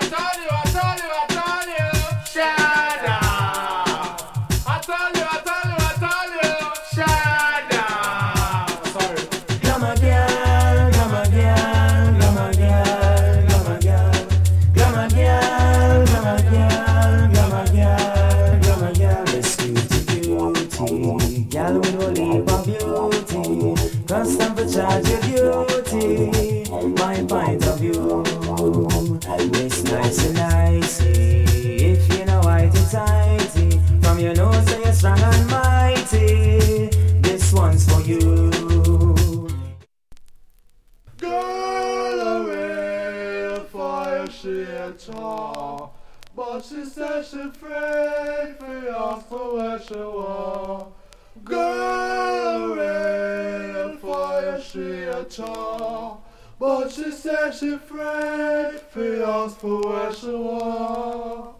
Charge your duty, my point of view. Miss nice and nicey, if you know whitey tighty, from your nose say you're strong and mighty. This one's for you. Girl, a real fire she a tall, but she said she afraid for ask for where she was. Girl, a real fire she a tall, but she said she afraid for ask for where she was.